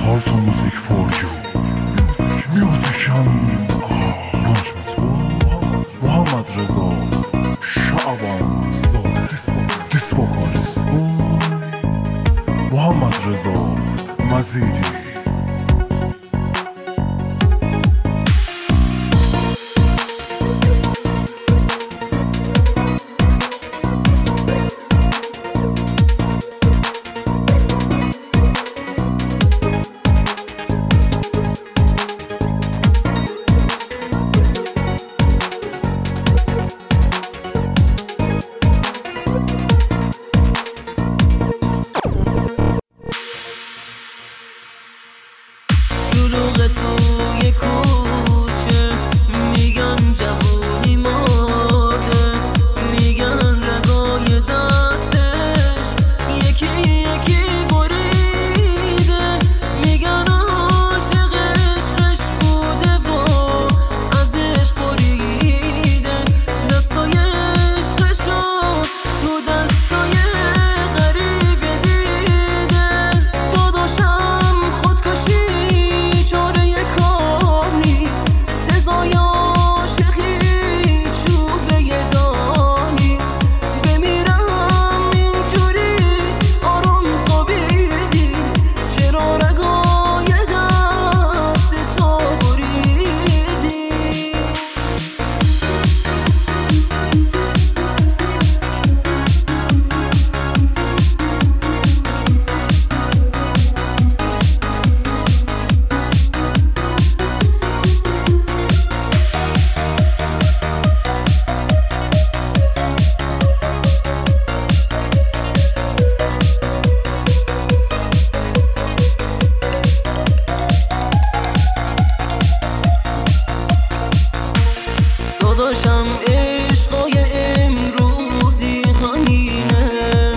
Alto music for you. Musician Muhammad Reza Şaban Dis vocalist Muhammad Reza Mazidi. شلوغ توی کوچه میگن جوونی مرده، میگن رگای دستش یکی یکی بریده، میگن عاشق عشقش بوده و ازش بریده، دستای عشقشو تو دستای غریبه دیده. داداشم خودکشی داداشم عشقای امروزی همینه،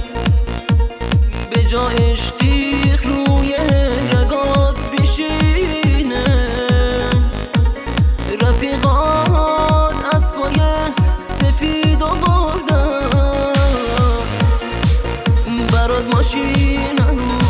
به جایش تیغ روی رگات بشینه. رفیقات اسبای سفید آوردن برات، ماشین